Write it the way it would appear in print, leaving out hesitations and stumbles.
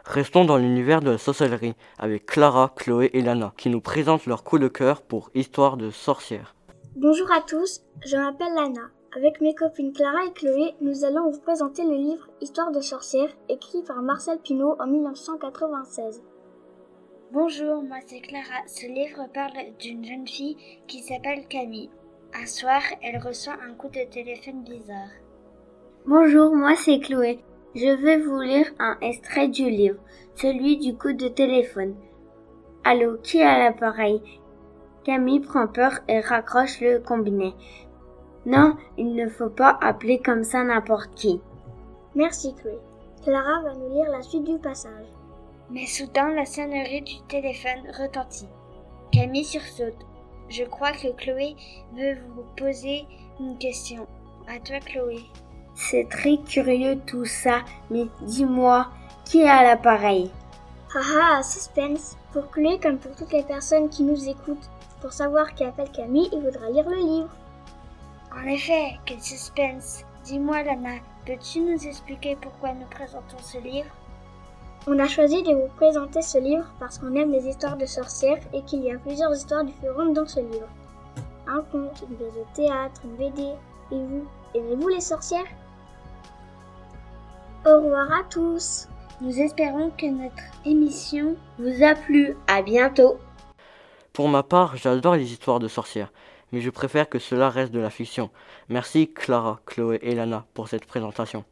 Restons dans l'univers de la sorcellerie avec Clara, Chloé et Lana qui nous présentent leur coup de cœur pour Histoire de sorcière. Bonjour à tous, je m'appelle Lana. Avec mes copines Clara et Chloé, nous allons vous présenter le livre Histoire de sorcière écrit par Marcel Pineau en 1996. Bonjour, moi c'est Clara. Ce livre parle d'une jeune fille qui s'appelle Camille. Un soir, elle reçoit un coup de téléphone bizarre. Bonjour, moi c'est Chloé. Je vais vous lire un extrait du livre, celui du coup de téléphone. Allô, qui a l'appareil? Camille prend peur et raccroche le combiné. Non, il ne faut pas appeler comme ça n'importe qui. Merci Chloé. Clara va nous lire la suite du passage. Mais soudain, la sonnerie du téléphone retentit. Camille sursaute. Je crois que Chloé veut vous poser une question. À toi, Chloé. C'est très curieux tout ça, mais dis-moi, qui est à l'appareil? Haha, suspense. Pour Chloé comme pour toutes les personnes qui nous écoutent, pour savoir qui appelle Camille, il faudra lire le livre. En effet, quel suspense. Dis-moi, Lana, peux-tu nous expliquer pourquoi nous présentons ce livre? On a choisi de vous présenter ce livre parce qu'on aime les histoires de sorcières et qu'il y a plusieurs histoires différentes dans ce livre. Un conte, une pièce de théâtre, une BD. Et vous, aimez-vous les sorcières? Au revoir à tous. Nous espérons que notre émission vous a plu. À bientôt. Pour ma part, j'adore les histoires de sorcières, mais je préfère que cela reste de la fiction. Merci Clara, Chloé et Lana pour cette présentation.